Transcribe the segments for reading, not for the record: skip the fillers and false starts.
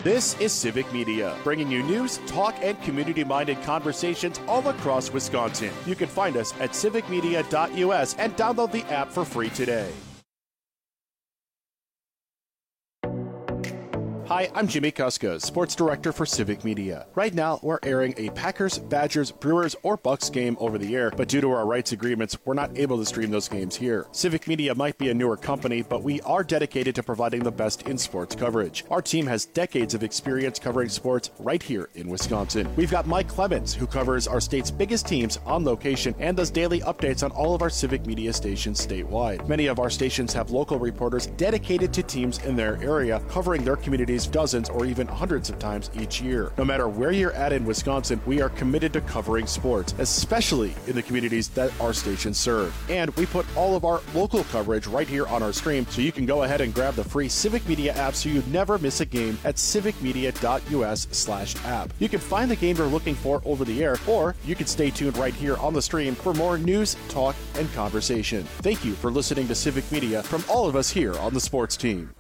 This is Civic Media, bringing you news, talk, and community-minded conversations all across Wisconsin. You can find us at civicmedia.us and download the app for free today. Hi, I'm Jimmy Kuska, Sports Director for Civic Media. Right now, we're airing a Packers, Badgers, Brewers, or Bucks game over the air, but due to our rights agreements, we're not able to stream those games here. Civic Media might be a newer company, but we are dedicated to providing the best in sports coverage. Our team has decades of experience covering sports right here in Wisconsin. We've got Mike Clemens, who covers our state's biggest teams on location and does daily updates on all of our Civic Media stations statewide. Many of our stations have local reporters dedicated to teams in their area, covering their communities dozens or even hundreds of times each year. No matter where you're at in Wisconsin, we are committed to covering sports, especially in the communities that our stations serve. And we put all of our local coverage right here on our stream, so you can go ahead and grab the free Civic Media app so you never miss a game at civicmedia.us/app. You can find the game you're looking for over the air, or you can stay tuned right here on the stream for more news, talk, and conversation. Thank you for listening to Civic Media from all of us here on the sports team.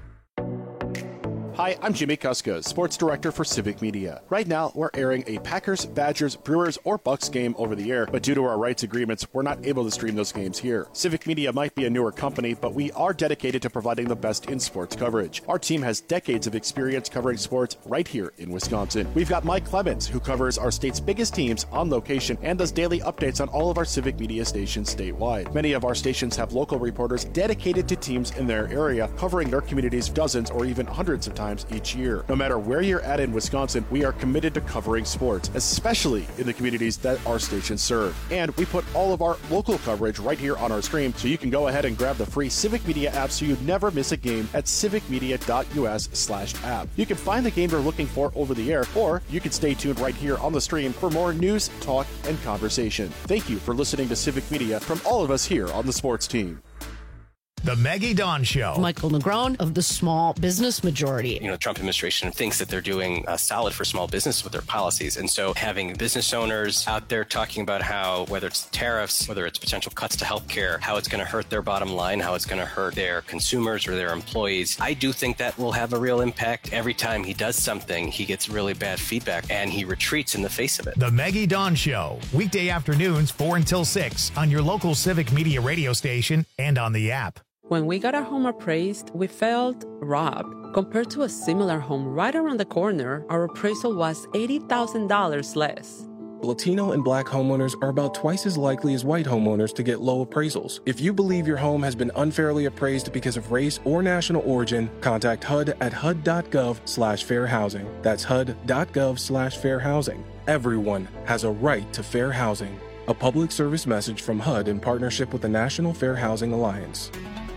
Hi, I'm Jimmy Kuska, Sports Director for Civic Media. Right now, we're airing a Packers, Badgers, Brewers, or Bucks game over the air, but due to our rights agreements, we're not able to stream those games here. Civic Media might be a newer company, but we are dedicated to providing the best in sports coverage. Our team has decades of experience covering sports right here in Wisconsin. We've got Mike Clemens, who covers our state's biggest teams on location and does daily updates on all of our Civic Media stations statewide. Many of our stations have local reporters dedicated to teams in their area, covering their communities dozens or even hundreds of times each year. No matter where you're at in Wisconsin, we are committed to covering sports, especially in the communities that our stations serve. And we put all of our local coverage right here on our stream, so you can go ahead and grab the free Civic Media app so you never miss a game at civicmedia.us/app. You can find the game you're looking for over the air, or you can stay tuned right here on the stream for more news, talk, and conversation. Thank you for listening to Civic Media from all of us here on the sports team. The Maggie Dawn Show. Michael Negron of the Small Business Majority. The Trump administration thinks that they're doing solid for small business with their policies. And so having business owners out there talking about how, whether it's tariffs, whether it's potential cuts to healthcare, how it's going to hurt their bottom line, how it's going to hurt their consumers or their employees, I do think that will have a real impact. Every time he does something, he gets really bad feedback and he retreats in the face of it. The Maggie Dawn Show. Weekday afternoons 4 until 6 on your local Civic Media radio station and on the app. When we got our home appraised, we felt robbed. Compared to a similar home right around the corner, our appraisal was $80,000 less. Latino and Black homeowners are about twice as likely as white homeowners to get low appraisals. If you believe your home has been unfairly appraised because of race or national origin, contact HUD at hud.gov/fair housing. That's hud.gov/fair housing. Everyone has a right to fair housing. A public service message from HUD in partnership with the National Fair Housing Alliance.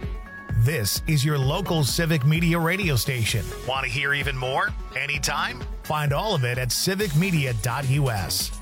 This is your local Civic Media radio station. Want to hear even more? Anytime? Find all of it at civicmedia.us.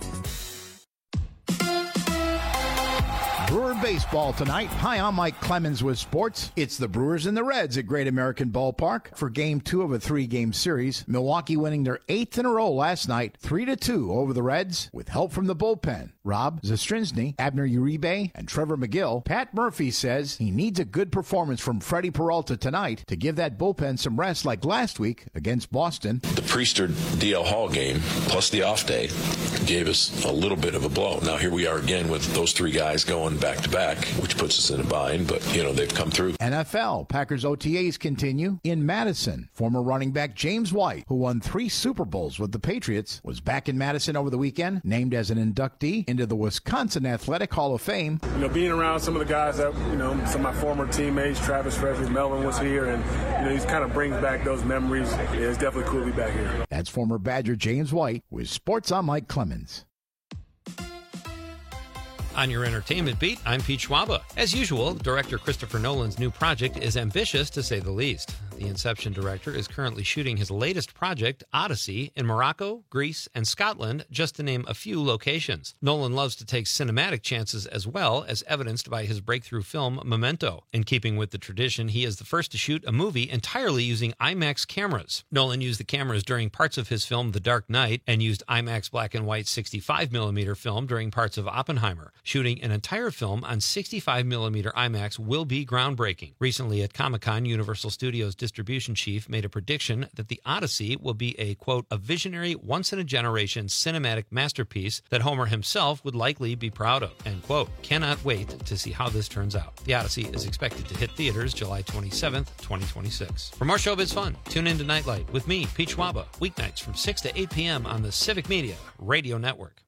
Brewer baseball tonight. Hi, I'm Mike Clemens with sports. It's the Brewers and the Reds at Great American Ballpark for Game 2 of a 3-game series. Milwaukee winning their 8th in a row last night, 3-2 over the Reds, with help from the bullpen. Rob Zastrinsny, Abner Uribe, and Trevor McGill. Pat Murphy says he needs a good performance from Freddie Peralta tonight to give that bullpen some rest like last week against Boston. The Priester DL Hall game, plus the off day, gave us a little bit of a blow. Now here we are again with those 3 guys going back-to-back, which puts us in a bind, but, they've come through. NFL, Packers OTAs continue in Madison. Former running back James White, who won 3 Super Bowls with the Patriots, was back in Madison over the weekend, named as an inductee into the Wisconsin Athletic Hall of Fame. Being around some of the guys that, some of my former teammates, Travis Frederick, Melvin was here, and, he kind of brings back those memories. It's definitely cool to be back here. That's former Badger James White with Sports on Mike Clemens. On your entertainment beat, I'm Pete Schwaba. As usual, director Christopher Nolan's new project is ambitious, to say the least. The Inception director is currently shooting his latest project, Odyssey, in Morocco, Greece, and Scotland, just to name a few locations. Nolan loves to take cinematic chances as well, as evidenced by his breakthrough film, Memento. In keeping with the tradition, he is the first to shoot a movie entirely using IMAX cameras. Nolan used the cameras during parts of his film, The Dark Knight, and used IMAX black and white 65mm film during parts of Oppenheimer. Shooting an entire film on 65mm IMAX will be groundbreaking. Recently at Comic-Con, Universal Studios distribution chief made a prediction that the Odyssey will be a, quote, a visionary, once-in-a-generation cinematic masterpiece that Homer himself would likely be proud of, end quote. Cannot wait to see how this turns out. The Odyssey is expected to hit theaters July 27th, 2026. For more showbiz fun, tune in to Nightlight with me, Pete Schwaba, weeknights from 6 to 8 p.m. on the Civic Media Radio Network.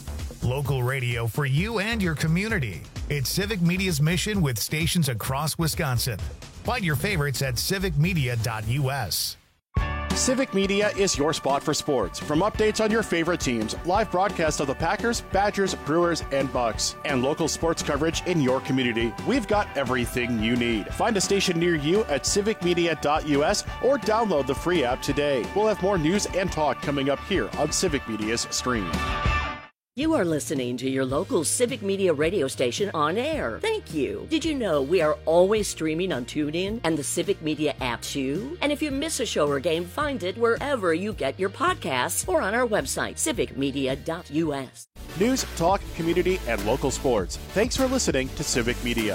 Local radio for you and your community. It's Civic Media's mission with stations across Wisconsin. Find your favorites at civicmedia.us. Civic Media is your spot for sports. From updates on your favorite teams, live broadcasts of the Packers, Badgers, Brewers, and Bucks, and local sports coverage in your community, we've got everything you need. Find a station near you at civicmedia.us or download the free app today. We'll have more news and talk coming up here on Civic Media's stream. You are listening to your local Civic Media radio station on air. Thank you. Did you know we are always streaming on TuneIn and the Civic Media app too? And if you miss a show or game, find it wherever you get your podcasts or on our website, civicmedia.us. News, talk, community, and local sports. Thanks for listening to Civic Media.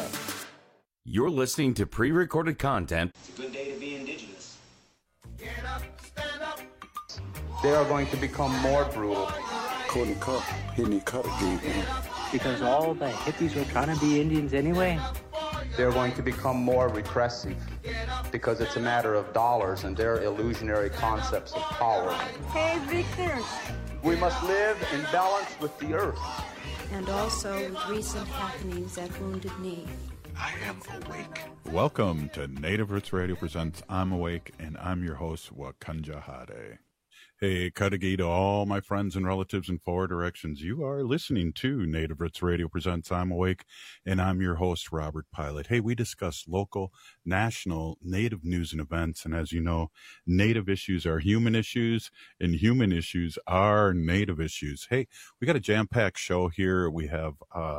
You're listening to pre-recorded content. It's a good day to be indigenous. Get up, stand up. They are going to become more brutal. Couldn't cut, hitting cut again. Because all the hippies were trying to be Indians anyway. They're going to become more repressive because it's a matter of dollars and their illusionary concepts of power. Hey, Victor. We must live in balance with the earth. And also with recent happenings at Wounded Knee. I am awake. Welcome to Native Roots Radio presents I'm Awake, and I'm your host, Wakanja Hade. Hey, Kadagi to all my friends and relatives in four directions. You are listening to Native Roots Radio presents I'm Awake, and I'm your host, Robert Pilot. Hey, we discuss local, national, Native news and events, and as you know, Native issues are human issues, and human issues are Native issues. Hey, we got a jam-packed show here. We have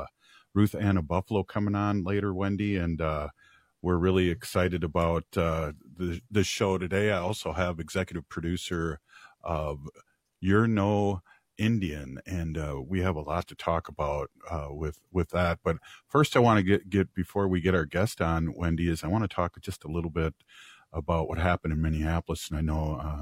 Ruth Anna Buffalo coming on later, Wendy, and we're really excited about the show today. I also have executive producer of You're No Indian, and we have a lot to talk about with that. But first, I want to get before we get our guest on, Wendy, is I want to talk just a little bit about what happened in Minneapolis. And I know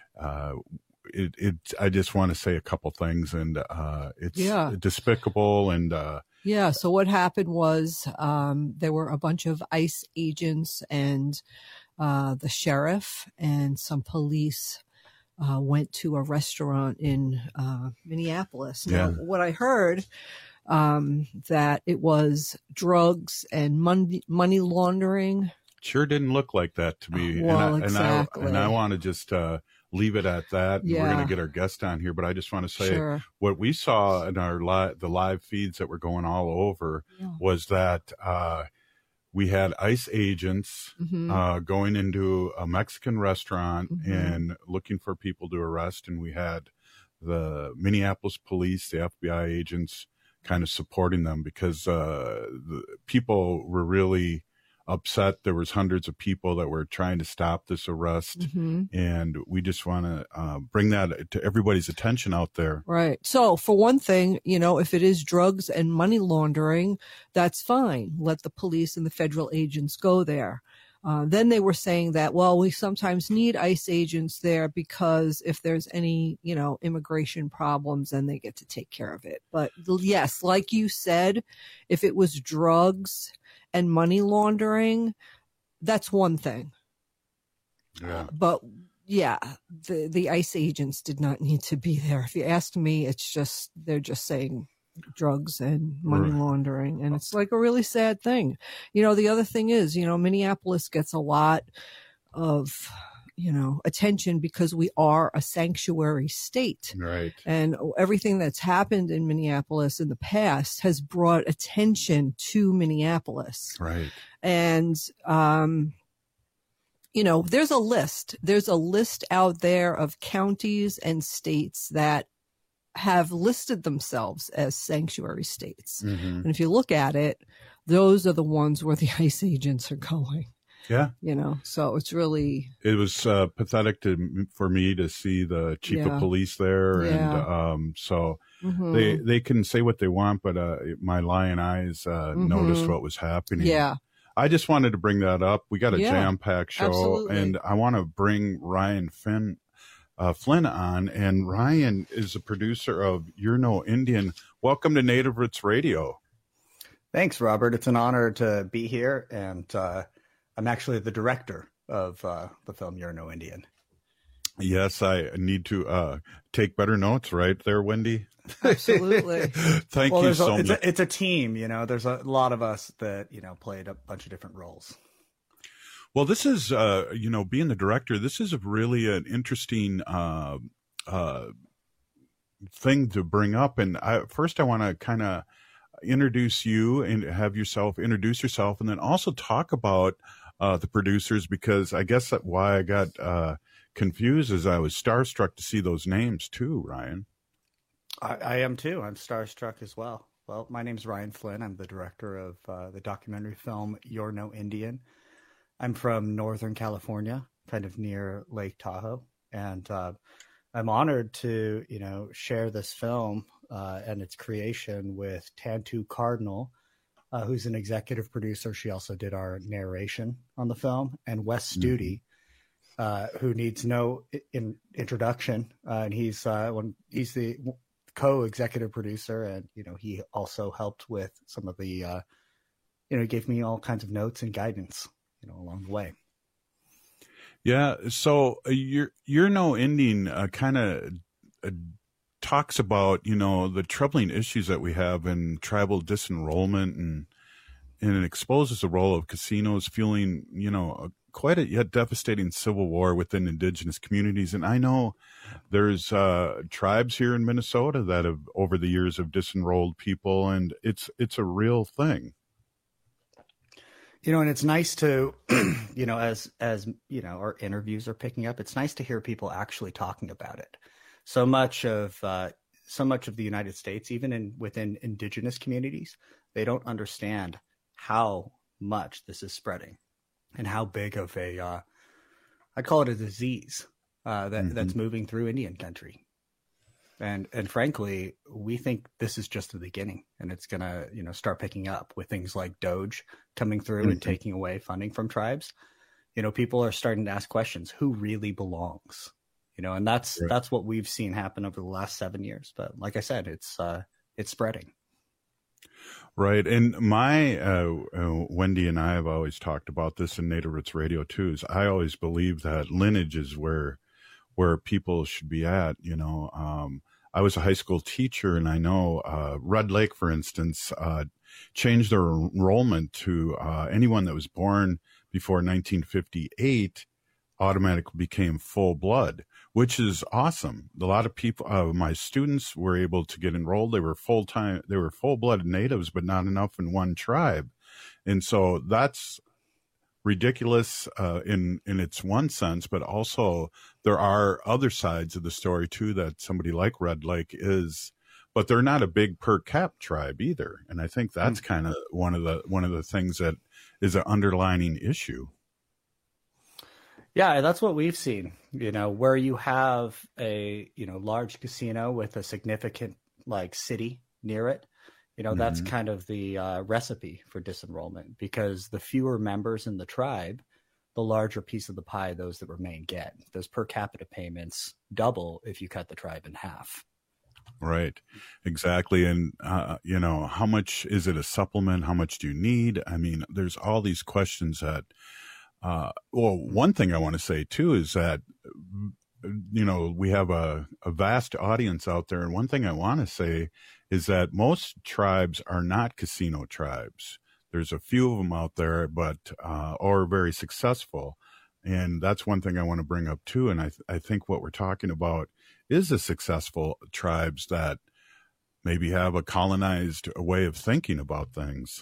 I just want to say a couple things, and it's despicable. And so what happened was there were a bunch of ICE agents and the sheriff and some police went to a restaurant in Minneapolis. Now, what I heard, that it was drugs and money laundering. Sure didn't look like that to me. Well, exactly. And I want to just leave it at that. And we're going to get our guest on here, but I just want to say what we saw in our the live feeds that were going all over was that we had ICE agents going into a Mexican restaurant and looking for people to arrest. And we had the Minneapolis police, the FBI agents kind of supporting them because the people were really upset. There was hundreds of people that were trying to stop this arrest. And we just want to bring that to everybody's attention out there. Right. So for one thing, if it is drugs and money laundering, that's fine. Let the police and the federal agents go there. Then they were saying that, well, we sometimes need ICE agents there because if there's any, immigration problems, then they get to take care of it. But yes, like you said, if it was drugs and money laundering, that's one thing. But the ICE agents did not need to be there. If you ask me, they're just saying drugs and money laundering. And it's like a really sad thing. The other thing is, Minneapolis gets a lot of, attention because we are a sanctuary state. Right. And everything that's happened in Minneapolis in the past has brought attention to Minneapolis. Right. And, there's a list. There's a list out there of counties and states that have listed themselves as sanctuary states. And if you look at it, those are the ones where the ICE agents are going. Yeah. So it's really. It was pathetic for me to see the chief of police there. And so they can say what they want, but my lion eyes noticed what was happening. Yeah. I just wanted to bring that up. We got a jam-packed show, absolutely. and I want to bring Ryan Flynn on. And Ryan is a producer of You're No Indian. Welcome to Native Roots Radio. Thanks, Robert. It's an honor to be here, and I'm actually the director of the film You're No Indian. Yes, I need to take better notes, right there, Wendy? Absolutely. Thank you so much. It's a team, there's a lot of us that, played a bunch of different roles. Well, this is, being the director, this is really an interesting thing to bring up. And first I want to kind of introduce you and have yourself introduce yourself, and then also talk about the producers, because I guess that why I got confused is I was starstruck to see those names too, Ryan. I am too. I'm starstruck as well. Well, my name's Ryan Flynn. I'm the director of the documentary film You're No Indian. I'm from Northern California, kind of near Lake Tahoe, and I'm honored to, share this film and its creation with Tantu Cardinal, who's an executive producer. She also did our narration on the film, and Wes Studi, who needs no introduction, and he's the co-executive producer, and he also helped with some of the he gave me all kinds of notes and guidance along the way. Yeah, so You're No Indian kind of talks about the troubling issues that we have in tribal disenrollment, and it exposes the role of casinos fueling quite a yet devastating civil war within indigenous communities. And I know there's tribes here in Minnesota that have over the years have disenrolled people, and it's a real thing. And it's nice to, as our interviews are picking up, it's nice to hear people actually talking about it. So much of the United States, even within indigenous communities, they don't understand how much this is spreading and how big of a, I call it a disease that's moving through Indian country. And frankly, we think this is just the beginning, and it's going to, start picking up with things like DOGE coming through and taking away funding from tribes. People are starting to ask questions, who really belongs, and that's what we've seen happen over the last 7 years. But like I said, it's spreading. Right. And Wendy and I have always talked about this in Native Roots Radio too, is I always believe that lineage is where people should be at. I was a high school teacher, and I know Red Lake, for instance, changed their enrollment to anyone that was born before 1958 automatically became full blood, which is awesome. A lot of people, my students were able to get enrolled. They were full-blooded natives, but not enough in one tribe. And so that's ridiculous in its one sense, but also there are other sides of the story too, that somebody like Red Lake is, but they're not a big per cap tribe either. And I think that's kind of one of the things that is an underlining issue. Yeah, that's what we've seen, where you have a, large casino with a significant city near it. That's kind of the recipe for disenrollment, because the fewer members in the tribe, the larger piece of the pie those that remain get. Those per capita payments double if you cut the tribe in half. Right. Exactly. And, how much is it a supplement? How much do you need? I mean, there's all these questions that, one thing I want to say too is that, we have a vast audience out there. And one thing I want to say is that most tribes are not casino tribes. There's a few of them out there, but, or very successful. And that's one thing I want to bring up too. And I think what we're talking about is the successful tribes that maybe have a colonized way of thinking about things.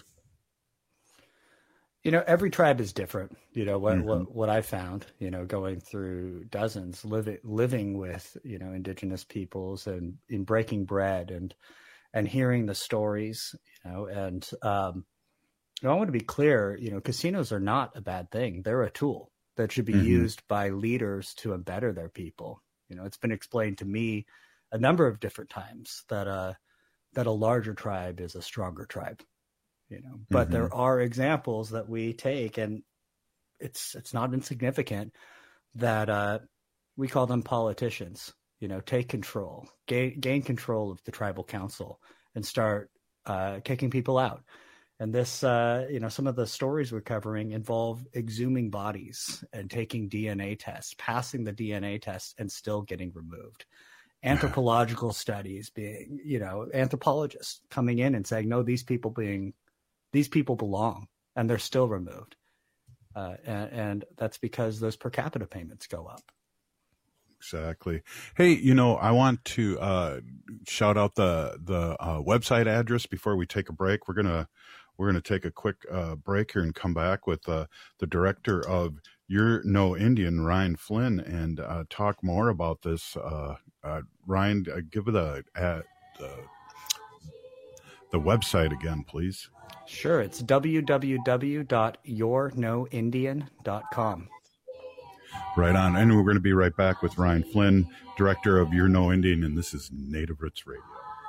Every tribe is different. What I found, going through dozens, living with, indigenous peoples and in breaking bread and hearing the stories, and I want to be clear, casinos are not a bad thing. They're a tool that should be used by leaders to better their people. It's been explained to me a number of different times that a larger tribe is a stronger tribe. But there are examples that we take, and it's not insignificant, that we call them politicians, take control, gain control of the tribal council and start kicking people out. And this, some of the stories we're covering involve exhuming bodies and taking DNA tests, passing the DNA test and still getting removed. Anthropological studies being, anthropologists coming in and saying, no, these people belong, and they're still removed. And that's because those per capita payments go up. Exactly. Hey, I want to shout out the website address before we take a break. We're gonna take a quick break here and come back with the director of You're No Indian, Ryan Flynn, and talk more about this. Ryan, give the website again, please. Sure, it's www.yournoindian.com. Right on. And we're going to be right back with Ryan Flynn, director of You're No Indian, and this is Native Roots Radio.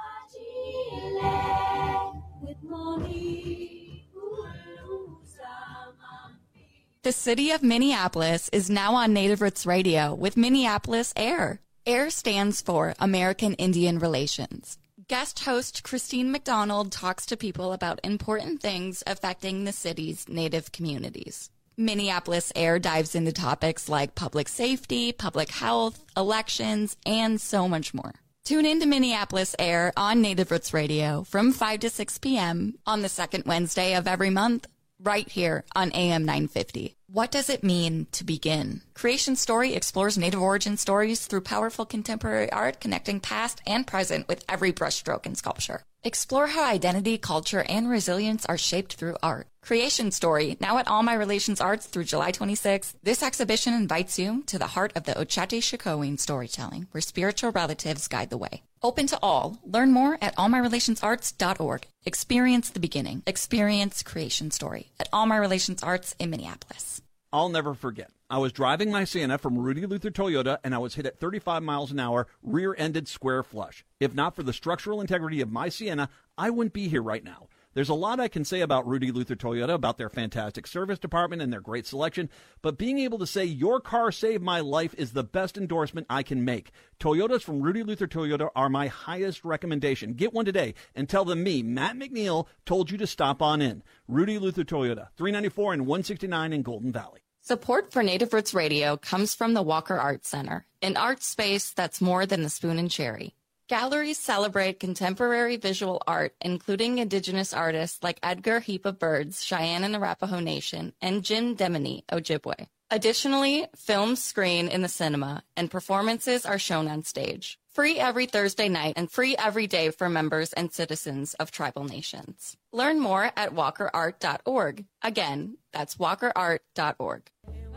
The city of Minneapolis is now on Native Roots Radio with Minneapolis AIR. AIR stands for American Indian Relations. Guest host Christine McDonald talks to people about important things affecting the city's Native communities. Minneapolis AIR dives into topics like public safety, public health, elections, and so much more. Tune in to Minneapolis AIR on Native Roots Radio from 5 to 6 p.m. on the second Wednesday of every month, right here on AM 950. What does it mean to begin? Creation Story explores Native origin stories through powerful contemporary art, connecting past and present with every brushstroke in sculpture. Explore how identity, culture, and resilience are shaped through art. Creation Story, now at All My Relations Arts through July 26th. This exhibition invites you to the heart of the Ochate-Shikoin storytelling, where spiritual relatives guide the way. Open to all. Learn more at allmyrelationsarts.org. Experience the beginning. Experience Creation Story at All My Relations Arts in Minneapolis. I'll never forget. I was driving my Sienna from Rudy Luther Toyota, and I was hit at 35 miles an hour, rear-ended square flush. If not for the structural integrity of my Sienna, I wouldn't be here right now. There's a lot I can say about Rudy Luther Toyota, about their fantastic service department and their great selection, but being able to say your car saved my life is the best endorsement I can make. Toyotas from Rudy Luther Toyota are my highest recommendation. Get one today and tell them me, Matt McNeil, told you to stop on in. Rudy Luther Toyota, 394 and 169 in Golden Valley. Support for Native Roots Radio comes from the Walker Art Center, an art space that's more than the spoon and cherry. Galleries celebrate contemporary visual art, including Indigenous artists like Edgar Heap of Birds, Cheyenne and Arapaho Nation, and Jim Demini, Ojibwe. Additionally, films screen in the cinema, and performances are shown on stage. Free every Thursday night and free every day for members and citizens of tribal nations. Learn more at walkerart.org. Again, that's walkerart.org.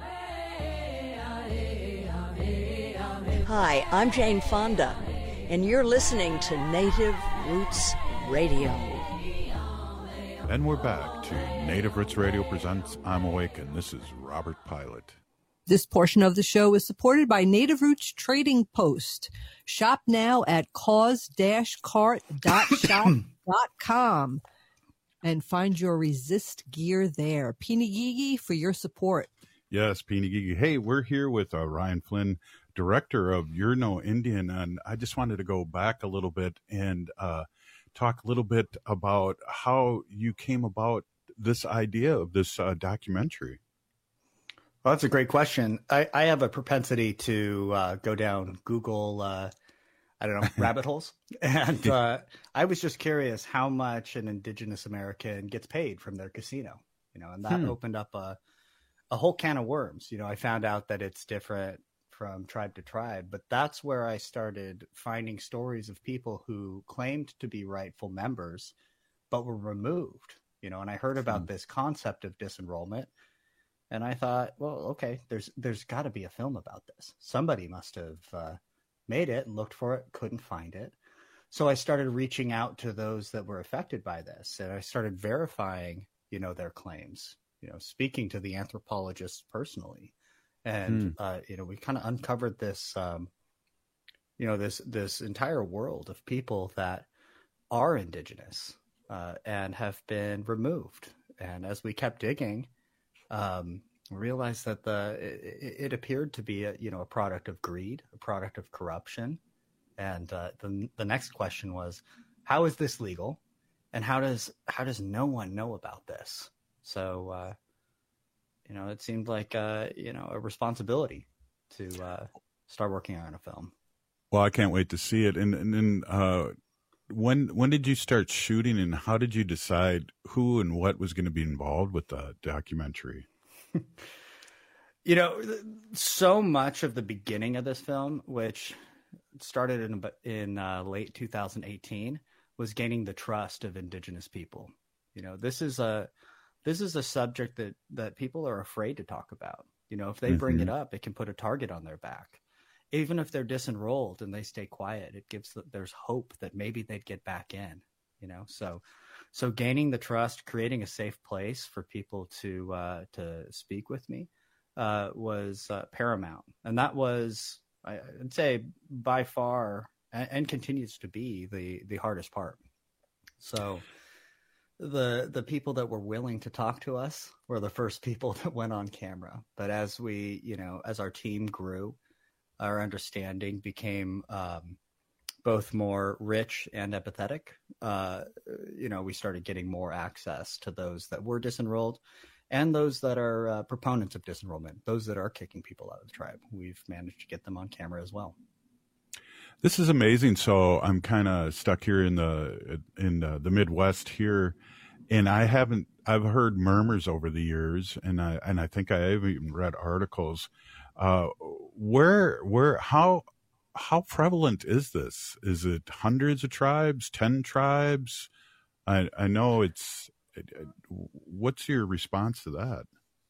Hi, I'm Jane Fonda, and you're listening to Native Roots Radio. And we're back to Native Roots Radio presents I'm Awake, and this is Robert Pilot. This portion of the show is supported by Native Roots Trading Post. Shop now at cause-cart.shop.com and find your resist gear there. Pinigigi for your support. Yes, Pinigigi. Hey, we're here with Ryan Flynn, director of You're No Indian, and I just wanted to go back a little bit and talk a little bit about how you came about this idea of this documentary. Well, that's a great question. I have a propensity to go down Google, rabbit holes. And I was just curious how much an Indigenous American gets paid from their casino, and that opened up a whole can of worms. I found out that it's different from tribe to tribe, but that's where I started finding stories of people who claimed to be rightful members, but were removed, and I heard about this concept of disenrollment. And I thought, well, okay, there's got to be a film about this. Somebody must have made it and looked for it, couldn't find it. So I started reaching out to those that were affected by this, and I started verifying, their claims, speaking to the anthropologists personally. And, we kind of uncovered this, this entire world of people that are Indigenous, and have been removed. And as we kept digging, realized that it appeared to be a product of greed, a product of corruption. And the next question was, how is this legal? And how does no one know about this? So, it seemed like, a responsibility to start working on a film. Well, I can't wait to see it. And when did you start shooting, and how did you decide who and what was going to be involved with the documentary? So much of the beginning of this film, which started in late 2018, was gaining the trust of Indigenous people. This is a subject that people are afraid to talk about. If they bring it up, it can put a target on their back. Even if they're disenrolled and they stay quiet, there's hope that maybe they'd get back in. So gaining the trust, creating a safe place for people to speak with me was paramount, and that was, I'd say, by far, and continues to be the hardest part. So the people that were willing to talk to us were the first people that went on camera. But as as our team grew, our understanding became both more rich and empathetic. We started getting more access to those that were disenrolled and those that are proponents of disenrollment, those that are kicking people out of the tribe. We've managed to get them on camera as well. This is amazing. So I'm kind of stuck here in the Midwest here, and I've heard murmurs over the years, and I think I have even read articles. How prevalent is this? Is it hundreds of tribes, 10 tribes? I know what's your response to that?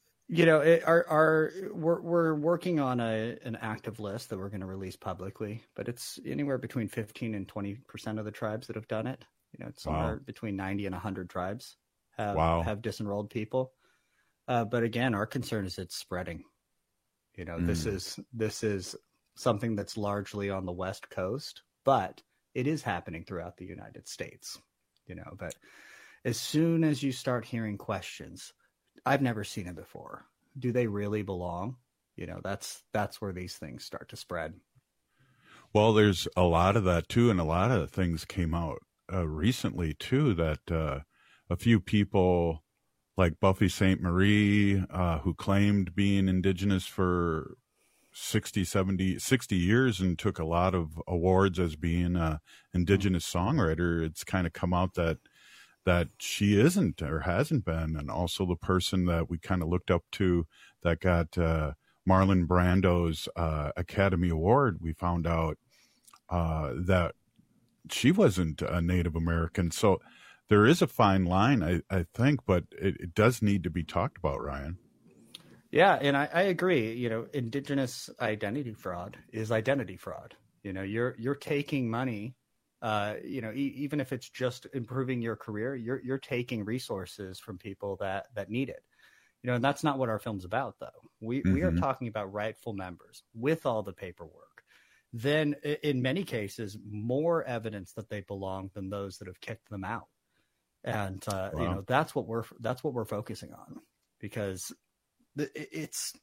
We're working on an active list that we're going to release publicly, but it's anywhere between 15 and 20% of the tribes that have done it. It's somewhere between 90 and 100 tribes have disenrolled people. But again, our concern is it's spreading. This is something that's largely on the West Coast, but it is happening throughout the United States. But as soon as you start hearing questions, I've never seen it before. Do they really belong? That's where these things start to spread. Well, there's a lot of that too, and a lot of things came out recently too, that a few people like Buffy St. Marie, who claimed being Indigenous for 60 years and took a lot of awards as being an Indigenous songwriter. It's kind of come out that she isn't or hasn't been. And also the person that we kind of looked up to that got Marlon Brando's Academy Award, we found out that she wasn't a Native American. So there is a fine line, I think, but it does need to be talked about, Ryan. Yeah, and I agree. Indigenous identity fraud is identity fraud. You're taking money. Even if it's just improving your career, you're taking resources from people that need it. And that's not what our film's about, though. We are talking about rightful members with all the paperwork. Then, in many cases, more evidence that they belong than those that have kicked them out. And that's what we're focusing on, because it's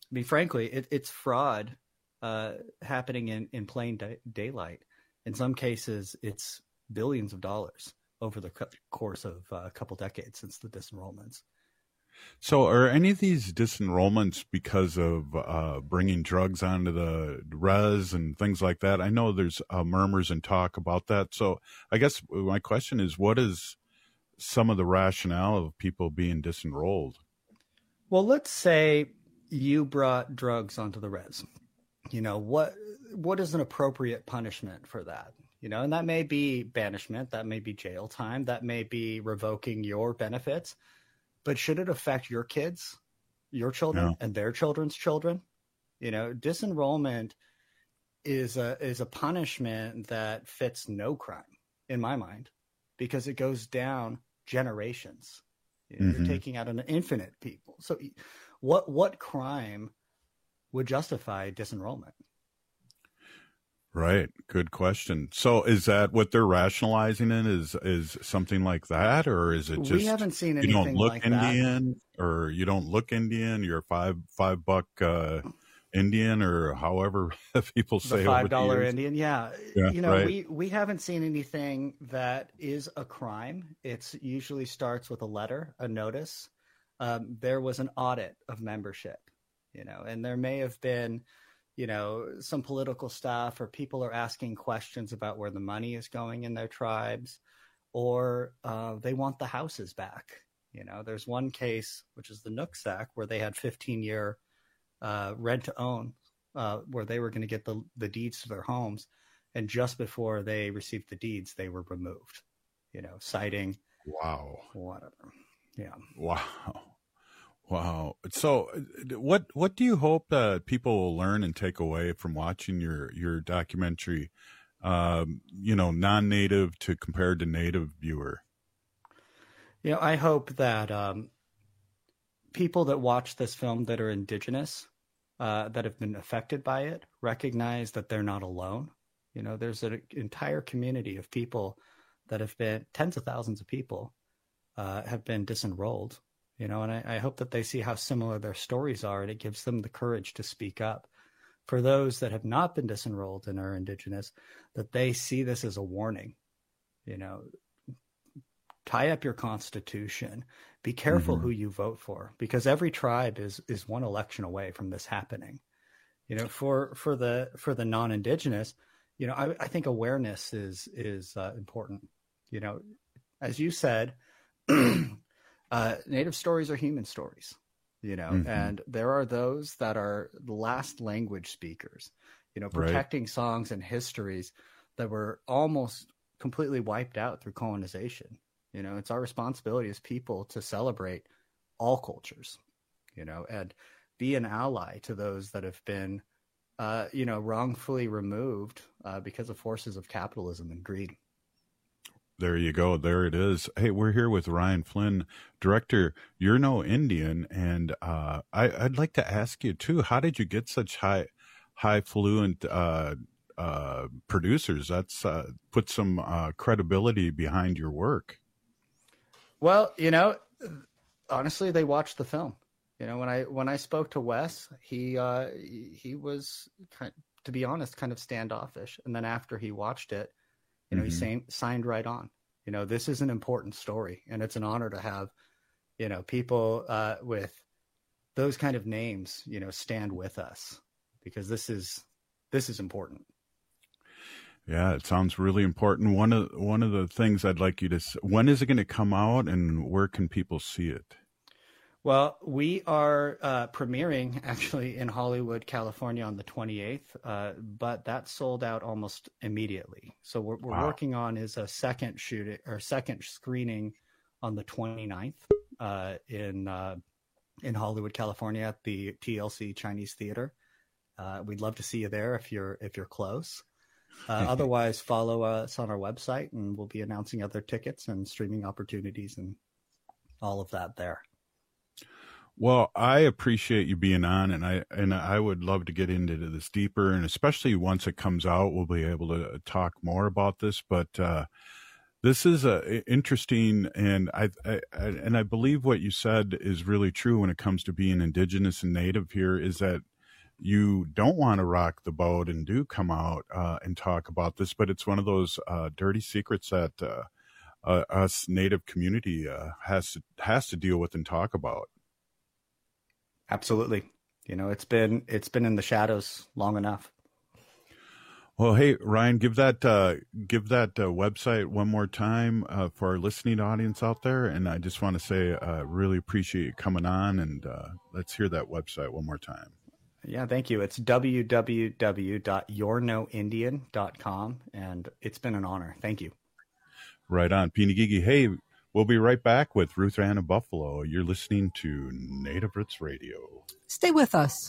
fraud happening in plain daylight. In some cases, it's billions of dollars over the course of a couple decades since the disenrollments. So are any of these disenrollments because of bringing drugs onto the res and things like that? I know there's murmurs and talk about that. So I guess my question is, what is some of the rationale of people being disenrolled? Well, let's say you brought drugs onto the res. What is an appropriate punishment for that? And that may be banishment, that may be jail time, that may be revoking your benefits. But should it affect your kids, your children, and their children's children? Disenrollment is a punishment that fits no crime in my mind, because it goes down generations. You're taking out an infinite people. So what crime would justify disenrollment? Right. Good question. So is that what they're rationalizing in is something like that, or is it just we haven't seen anything you don't look like Indian that. Or you don't look Indian, you're $5 Indian, or however people say the over $5 Indian? Yeah. Right. We haven't seen anything that is a crime. It's usually starts with a letter, a notice. There was an audit of membership, and there may have been some political stuff, or people are asking questions about where the money is going in their tribes, or they want the houses back. There's one case, which is the Nooksack, where they had 15-year rent to own, where they were going to get the deeds to their homes. And just before they received the deeds, they were removed, citing. Wow. Whatever. Yeah. Wow. So what do you hope that people will learn and take away from watching your documentary, non-native to compared to native viewer? I hope that people that watch this film that are indigenous, that have been affected by it, recognize that they're not alone. There's an entire community of people that have been, tens of thousands of people have been disenrolled. And I hope that they see how similar their stories are, and it gives them the courage to speak up. For those that have not been disenrolled and are indigenous, that they see this as a warning. Tie up your constitution. Be careful who you vote for, because every tribe is one election away from this happening. For the non-indigenous, I think awareness is important. As you said. Native stories are human stories, and there are those that are the last language speakers, protecting songs and histories that were almost completely wiped out through colonization. It's our responsibility as people to celebrate all cultures, and be an ally to those that have been, wrongfully removed because of forces of capitalism and greed. There you go. There it is. Hey, we're here with Ryan Flynn, director. You're No Indian, and I'd like to ask you too. How did you get such high fluent producers? That's put some credibility behind your work. Well, honestly, they watched the film. When I spoke to Wes, he was, to be honest, kind of standoffish, and then after he watched it. He signed right on. This is an important story, and it's an honor to have, people with those kind of names, stand with us, because this is important. Yeah, it sounds really important. One of the things I'd like you to, when is it going to come out, and where can people see it? Well, we are premiering actually in Hollywood, California on the 28th, but that sold out almost immediately. So we're working on is a second screening on the 29th in Hollywood, California at the TLC Chinese Theater. We'd love to see you there if you're close. Otherwise, follow us on our website, and we'll be announcing other tickets and streaming opportunities and all of that there. Well, I appreciate you being on, and I would love to get into this deeper, and especially once it comes out, we'll be able to talk more about this. But this is interesting, and I believe what you said is really true when it comes to being indigenous and native here, is that you don't want to rock the boat and do come out and talk about this, but it's one of those dirty secrets that us native community has to deal with and talk about. Absolutely. It's been in the shadows long enough. Well, hey, Ryan, give that website one more time for our listening audience out there. And I just want to say, really appreciate you coming on, and let's hear that website one more time. Yeah, thank you. It's www.yournoindian.com, and it's been an honor. Thank you. Right on. Pinigigi. Hey, we'll be right back with Ruth Ann of Buffalo. You're listening to Native Roots Radio. Stay with us.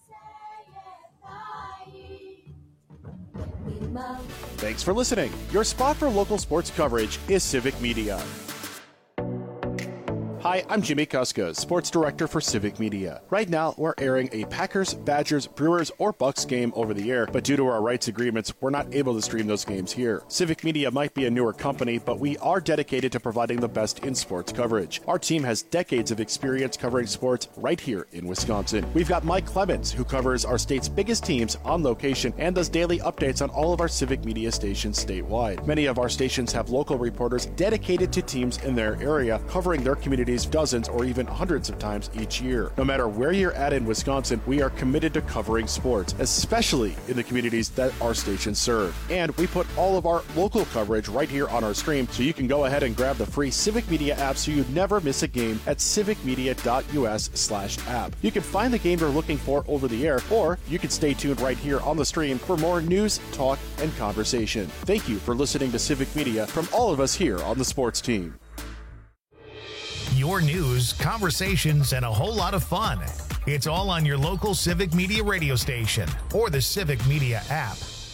Thanks for listening. Your spot for local sports coverage is Civic Media. Hi, I'm Jimmy Kuska, Sports Director for Civic Media. Right now, we're airing a Packers, Badgers, Brewers, or Bucks game over the air, but due to our rights agreements, we're not able to stream those games here. Civic Media might be a newer company, but we are dedicated to providing the best in sports coverage. Our team has decades of experience covering sports right here in Wisconsin. We've got Mike Clemens, who covers our state's biggest teams on location and does daily updates on all of our Civic Media stations statewide. Many of our stations have local reporters dedicated to teams in their area, covering their communities dozens or even hundreds of times each year. No matter where you're at in Wisconsin, we are committed to covering sports, especially in the communities that our stations serve. And we put all of our local coverage right here on our stream, so you can go ahead and grab the free Civic Media app so you never miss a game at civicmedia.us/app. You can find the game you're looking for over the air, or you can stay tuned right here on the stream for more news, talk, and conversation. Thank you for listening to Civic Media from all of us here on the sports team. Your news, conversations, and a whole lot of fun. It's all on your local Civic Media radio station or the Civic Media app.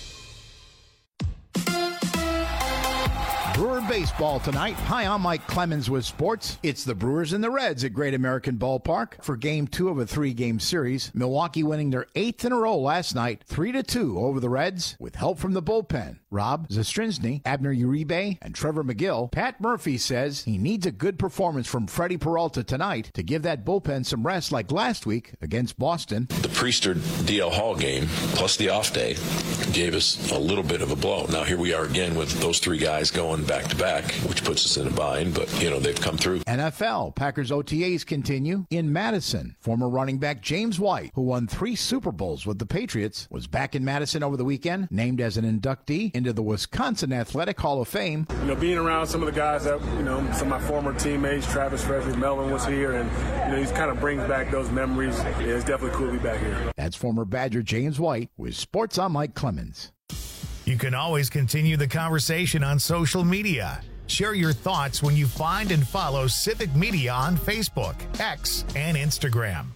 Brewer baseball tonight. Hi, I'm Mike Clemens with sports. It's the Brewers and the Reds at Great American Ballpark for Game 2 of a 3-game series. Milwaukee winning their 8th in a row last night, 3-2 over the Reds, with help from the bullpen. Rob Zastrinsny, Abner Uribe, and Trevor McGill. Pat Murphy says he needs a good performance from Freddie Peralta tonight to give that bullpen some rest like last week against Boston. The Priester DL Hall game, plus the off day, gave us a little bit of a blow. Now here we are again with those three guys going back-to-back, which puts us in a bind, but, they've come through. NFL, Packers OTAs continue in Madison. Former running back James White, who won 3 Super Bowls with the Patriots, was back in Madison over the weekend, named as an inductee into the Wisconsin Athletic Hall of Fame. Being around some of the guys that, some of my former teammates, Travis Frederick, Melvin was here, and, he kind of brings back those memories. It's definitely cool to be back here. That's former Badger James White with Sports on Mike Clemens. You can always continue the conversation on social media. Share your thoughts when you find and follow Civic Media on Facebook, X, and Instagram.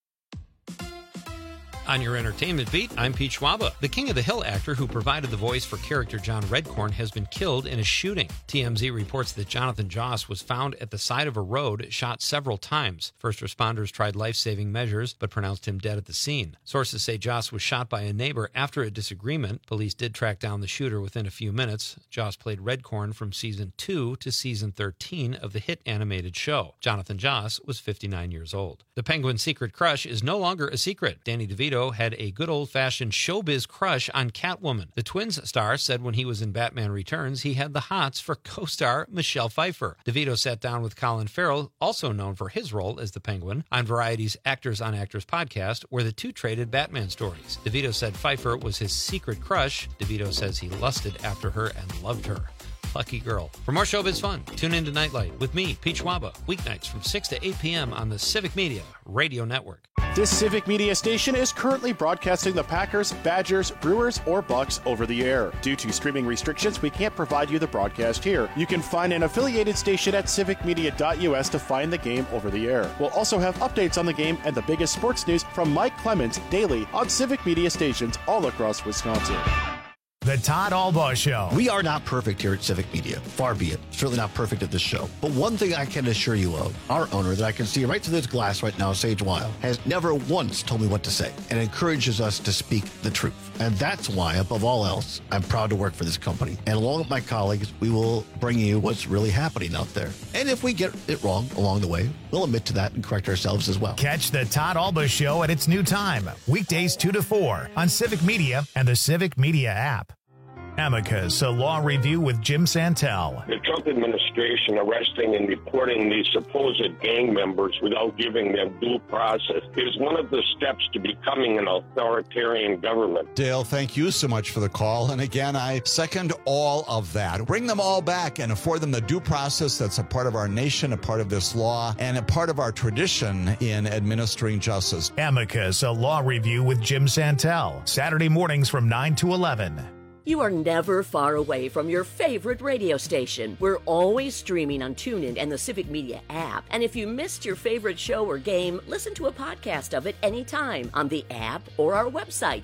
On your entertainment beat, I'm Pete Schwaba. The King of the Hill actor who provided the voice for character John Redcorn has been killed in a shooting. TMZ reports that Jonathan Joss was found at the side of a road, shot several times. First responders tried life-saving measures, but pronounced him dead at the scene. Sources say Joss was shot by a neighbor after a disagreement. Police did track down the shooter within a few minutes. Joss played Redcorn from Season 2 to Season 13 of the hit animated show. Jonathan Joss was 59 years old. The Penguin's secret crush is no longer a secret. Danny DeVito had a good old-fashioned showbiz crush on Catwoman. The Twins star said when he was in Batman Returns, he had the hots for co-star Michelle Pfeiffer. DeVito sat down with Colin Farrell, also known for his role as the Penguin, on Variety's Actors on Actors podcast, where the two traded Batman stories. DeVito said Pfeiffer was his secret crush. DeVito says he lusted after her and loved her. Lucky girl. For more showbiz fun, tune in to Nightlight with me, Pete Schwaba, weeknights from 6 to 8 p.m. on the Civic Media Radio Network. This Civic Media station is currently broadcasting the Packers, Badgers, Brewers, or Bucks over the air. Due to streaming restrictions, we can't provide you the broadcast here. You can find an affiliated station at civicmedia.us to find the game over the air. We'll also have updates on the game and the biggest sports news from Mike Clemens daily on Civic Media stations all across Wisconsin. The Todd Albaugh Show. We are not perfect here at Civic Media. Far be it. Certainly not perfect at this show. But one thing I can assure you of, our owner that I can see right through this glass right now, Sage Weil, has never once told me what to say and encourages us to speak the truth. And that's why, above all else, I'm proud to work for this company. And along with my colleagues, we will bring you what's really happening out there. And if we get it wrong along the way, we'll admit to that and correct ourselves as well. Catch the Todd Albaugh Show at its new time, weekdays 2 to 4 on Civic Media and the Civic Media app. Amicus, a law review with Jim Santel. The Trump administration arresting and deporting these supposed gang members without giving them due process is one of the steps to becoming an authoritarian government. Dale, thank you so much for the call. And again, I second all of that. Bring them all back and afford them the due process that's a part of our nation, a part of this law, and a part of our tradition in administering justice. Amicus, a law review with Jim Santel. Saturday mornings from 9 to 11. You are never far away from your favorite radio station. We're always streaming on TuneIn and the Civic Media app. And if you missed your favorite show or game, listen to a podcast of it anytime on the app or our website,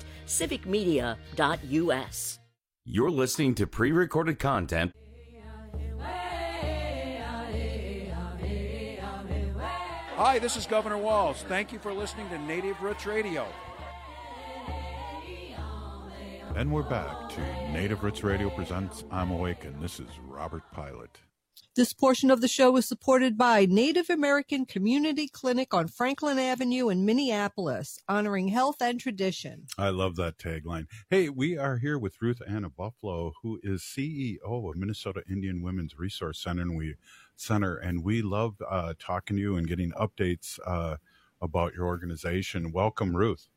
civicmedia.us. You're listening to pre-recorded content Hi, this is Governor Walz. Thank you for listening to Native Roots Radio. And we're back to Native Roots Radio presents I'm Awake, and this is Robert Pilot. This portion of the show is supported by Native American Community Clinic on Franklin Avenue in Minneapolis, honoring health and tradition. I love that tagline. Hey, we are here with Ruth Anna Buffalo, who is CEO of Minnesota Indian Women's Resource Center, and we love talking to you and getting updates about your organization. Welcome, Ruth.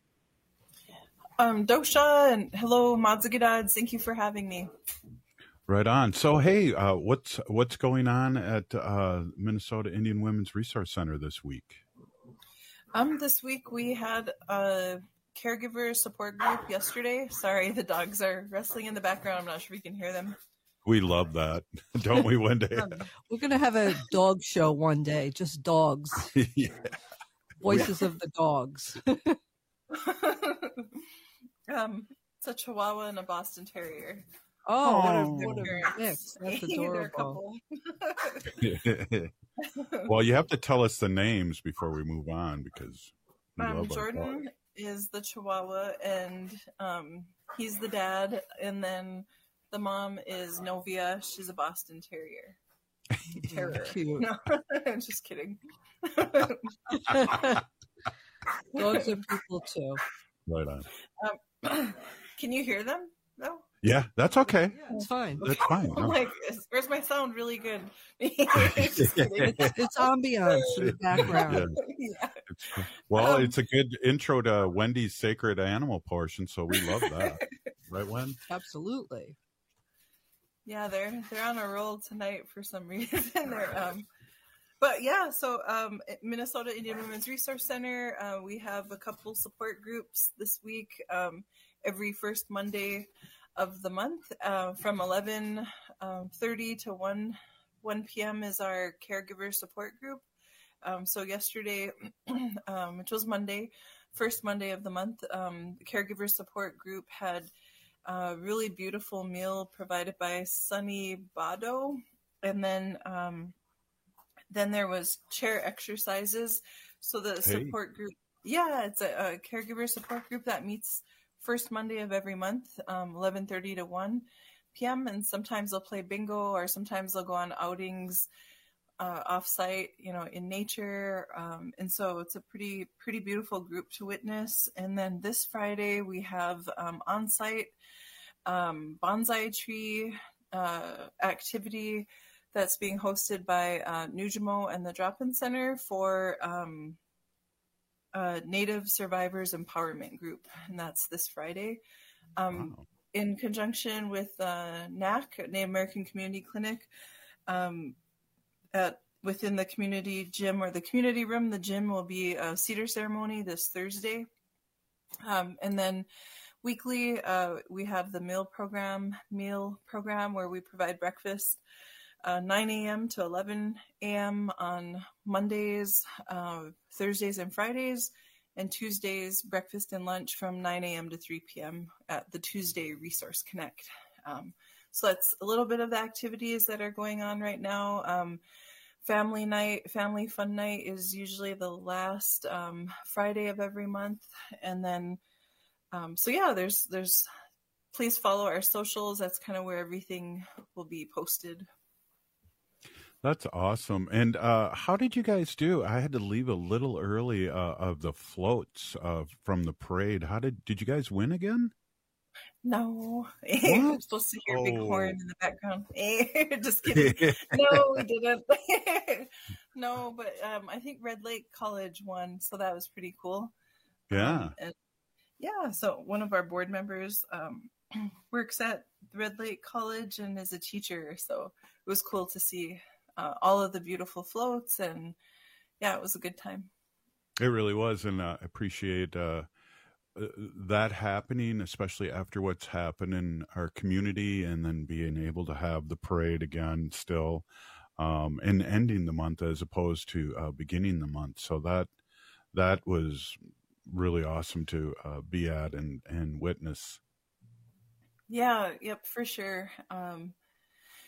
Dosha, and hello, Madzagadad. Thank you for having me. Right on. So, hey, what's going on at Minnesota Indian Women's Resource Center this week? This week we had a caregiver support group yesterday. Sorry, the dogs are wrestling in the background. I'm not sure if you can hear them. We love that, don't we, Wendy? We're going to have a dog show one day, just dogs. Yeah. Voices of the dogs. It's a Chihuahua and a Boston Terrier. Oh, what a mix. That's adorable. Well, you have to tell us the names before we move on, because Jordan is the Chihuahua, and he's the dad, and then the mom is Novia. She's a Boston Terrier. Terror. Cute. No, I'm just kidding. Dogs are people too. Right on. Can you hear them? No. Yeah, that's okay. It's fine. That's fine. I'm like, where's my sound really good? Just kidding. It's ambiance in the background. Yeah. Well, it's a good intro to Wendy's sacred animal portion, so we love that. Right, Wen? Absolutely. Yeah, they're on a roll tonight for some reason. But yeah, so at Minnesota Indian Women's Resource Center, we have a couple support groups this week. Every first Monday of the month, from 11:30 to 1 p.m. is our caregiver support group. So yesterday, which was Monday, first Monday of the month, the caregiver support group had a really beautiful meal provided by Sunny Bado, and then there was chair exercises. So the support group, it's a caregiver support group that meets first Monday of every month, 11:30 to 1 p.m. And sometimes they'll play bingo, or sometimes they'll go on outings off-site, in nature. And so it's a pretty beautiful group to witness. And then this Friday we have on-site bonsai tree activity that's being hosted by Nujimo and the Drop-In Center for Native Survivors Empowerment Group, and that's this Friday. In conjunction with NAC, Native American Community Clinic, within the community gym or the community room, the gym will be a cedar ceremony this Thursday. And then weekly, we have the meal program where we provide breakfast 9 a.m. to 11 a.m. on Mondays, Thursdays, and Fridays, and Tuesdays, breakfast and lunch from 9 a.m. to 3 p.m. at the Tuesday Resource Connect. So that's a little bit of the activities that are going on right now. Family fun night is usually the last Friday of every month. And then, there's please follow our socials. That's kind of where everything will be posted. That's awesome. And how did you guys do? I had to leave a little early of the floats from the parade. Did you guys win again? No. I'm supposed to hear big horn in the background. Just kidding. No, we didn't. No, but I think Red Lake College won, so that was pretty cool. Yeah. So one of our board members works at Red Lake College and is a teacher, so it was cool to see all of the beautiful floats, and it was a good time. It really was, and I appreciate that happening, especially after what's happened in our community, and then being able to have the parade again still, and ending the month as opposed to beginning the month. So that was really awesome to be at and witness. Yeah, yep, for sure.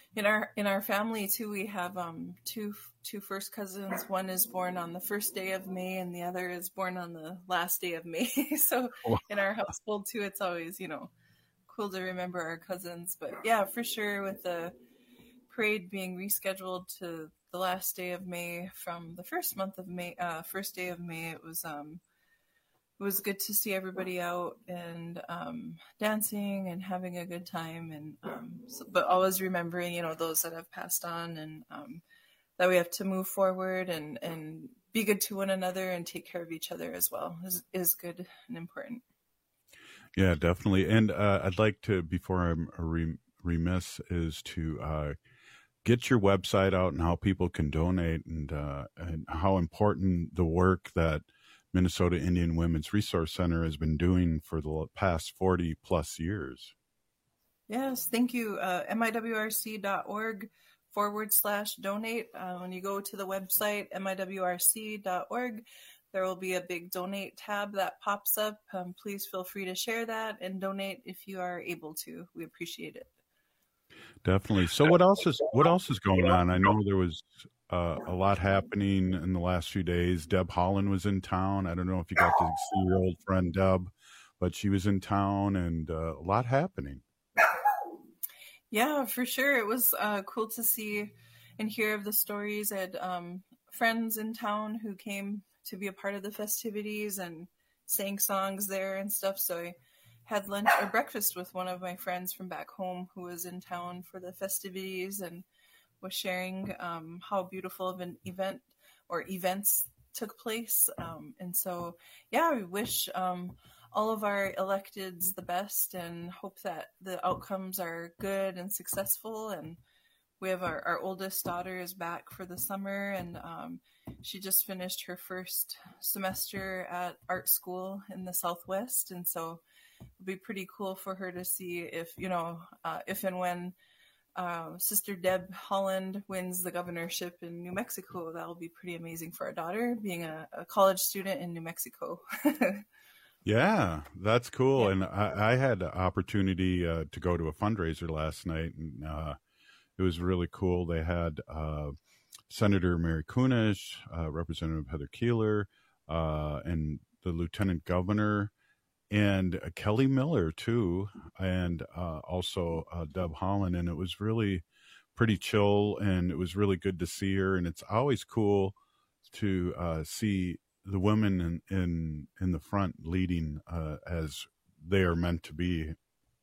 in our family too, we have two first cousins. One is born on the first day of May, and the other is born on the last day of May. So in our household too, it's always cool to remember our cousins. But yeah, for sure, with the parade being rescheduled to the last day of May from the first day of May, it was good to see everybody out and dancing and having a good time, and but always remembering those that have passed on, and that we have to move forward and be good to one another and take care of each other as well is good and important. Yeah, definitely. And I'd like to, before I'm remiss, is to get your website out and how people can donate, and how important the work that Minnesota Indian Women's Resource Center has been doing for the past 40 plus years. Yes, thank you. miwrc.org/donate. When you go to the website, miwrc.org, there will be a big donate tab that pops up. Please feel free to share that and donate if you are able to. We appreciate it. Definitely. So what else is going on? I know there was a lot happening in the last few days. Deb Holland was in town. I don't know if you got to see your old friend Deb, but she was in town, and a lot happening. Yeah, for sure. It was cool to see and hear of the stories. I had friends in town who came to be a part of the festivities and sang songs there and stuff. So I had lunch or breakfast with one of my friends from back home who was in town for the festivities and was sharing how beautiful of an event or events took place. And so, yeah, we wish all of our electeds the best and hope that the outcomes are good and successful. And we have our oldest daughter is back for the summer, and she just finished her first semester at art school in the Southwest. And so it'll be pretty cool for her to see if and when Sister Deb Holland wins the governorship in New Mexico. That'll be pretty amazing for our daughter, being a college student in New Mexico. Yeah, that's cool. Yeah. And I had the opportunity to go to a fundraiser last night, and it was really cool. They had Senator Mary Kunesh, Representative Heather Keeler, and the Lieutenant Governor, and Kelly Miller too, and also Deb Holland. And it was really pretty chill, and it was really good to see her. And it's always cool to see the women in the front leading as they are meant to be.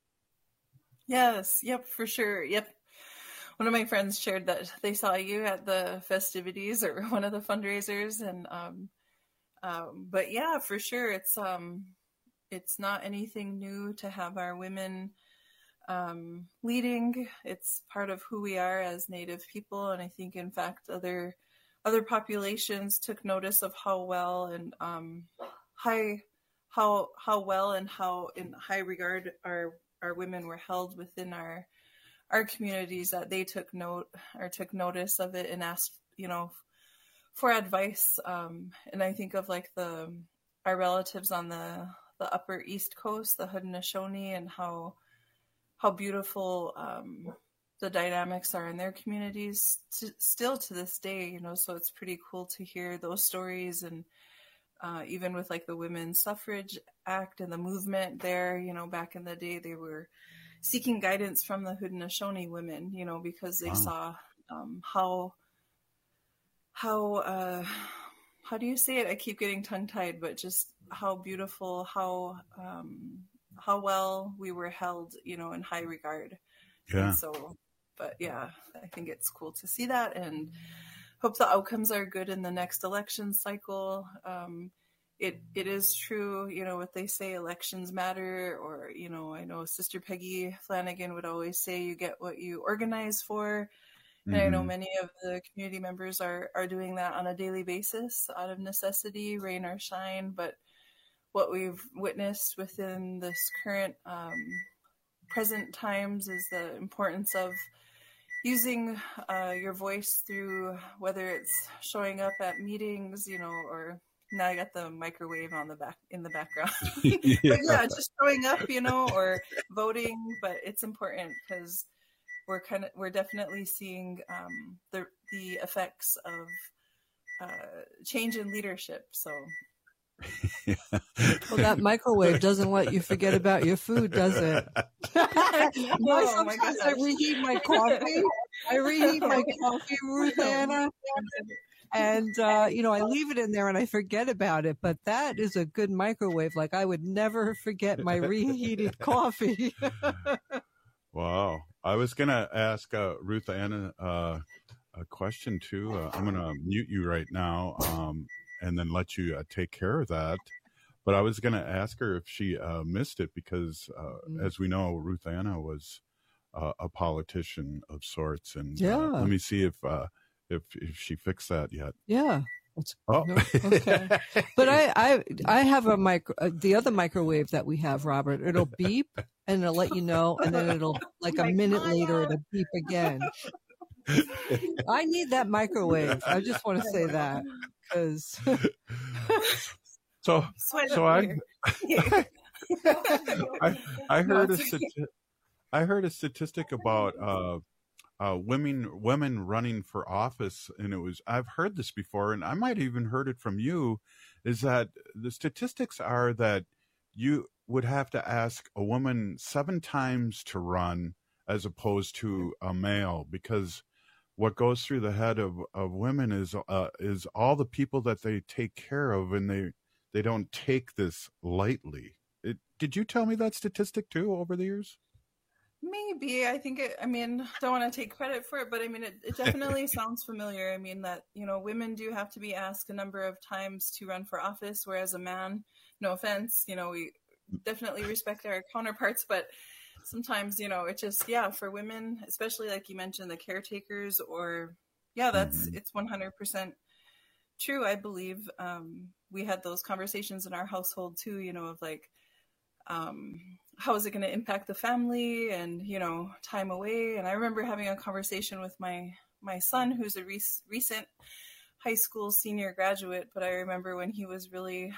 Yes, yep, for sure. Yep. One of my friends shared that they saw you at the festivities or one of the fundraisers, and but yeah, for sure, it's not anything new to have our women leading. It's part of who we are as Native people, and I think, in fact, other populations took notice of how well and how well and how in high regard our women were held within our communities, that they took notice of it and asked, for advice. And I think of like our relatives on the upper East Coast, the Haudenosaunee, and how beautiful the dynamics are in their communities still to this day, so it's pretty cool to hear those stories. And even with like the Women's Suffrage Act and the movement there, back in the day, they were seeking guidance from the Haudenosaunee women, because they saw how do you say it? I keep getting tongue-tied, but just how beautiful, how well we were held, in high regard. Yeah. And so, but yeah, I think it's cool to see that, and hope the outcomes are good in the next election cycle. It is true, what they say, elections matter, or, I know Sister Peggy Flanagan would always say you get what you organize for. And I know many of the community members are doing that on a daily basis out of necessity, rain or shine. But what we've witnessed within this current present times is the importance of using your voice through, whether it's showing up at meetings, or now I got the microwave in the background. Yeah. But yeah, just showing up, or voting. But it's important because we're definitely seeing the effects of change in leadership. So. Well, that microwave doesn't let you forget about your food, does it? Sometimes I reheat my coffee. Ruth Anna. And, I leave it in there and I forget about it. But that is a good microwave. Like, I would never forget my reheated coffee. Wow. I was going to ask Ruth Anna a question, too. I'm going to mute you right now and then let you take care of that. But I was going to ask her if she missed it because, as we know, Ruth Anna was a politician of sorts. And let me see if she fixed that yet. Yeah. Okay. But I have the other microwave that we have, Robert. It'll beep and it'll let you know, and then it'll like a minute later it'll beep again. I need that microwave. I just want to say that because. So I heard a statistic about women running for office, and I've heard this before, and I might even heard it from you, is that the statistics are that you would have to ask a woman 7 times to run as opposed to a male, because what goes through the head of women is all the people that they take care of, and they don't take this lightly. Did you tell me that statistic too over the years? Maybe. I think don't want to take credit for it, but it definitely sounds familiar. I mean, that, women do have to be asked a number of times to run for office, whereas a man, no offense, we definitely respect our counterparts, but sometimes, it just, for women, especially like you mentioned, the caretakers it's 100% true. I believe, we had those conversations in our household too, of like, how is it going to impact the family and, time away. And I remember having a conversation with my son, who's a recent high school senior graduate, but I remember when he was really,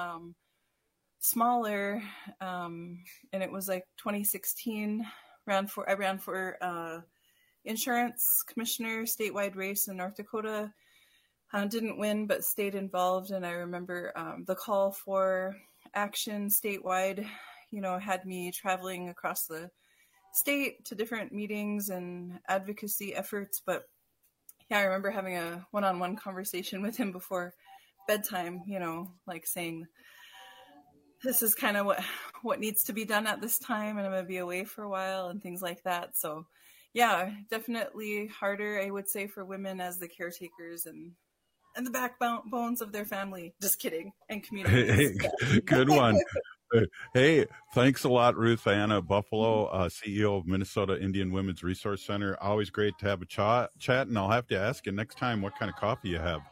smaller, and it was like 2016, I ran for insurance commissioner, statewide race in North Dakota. Didn't win, but stayed involved. And I remember the call for action statewide, had me traveling across the state to different meetings and advocacy efforts. But I remember having a one-on-one conversation with him before bedtime, like saying, this is kind of what needs to be done at this time, and I'm going to be away for a while and things like that. So definitely harder, I would say, for women as the caretakers and the backbones of their family. Just kidding. And communities. Hey, good one. Hey, thanks a lot, Ruth Anna Buffalo, CEO of Minnesota Indian Women's Resource Center. Always great to have a chat, and I'll have to ask you next time what kind of coffee you have.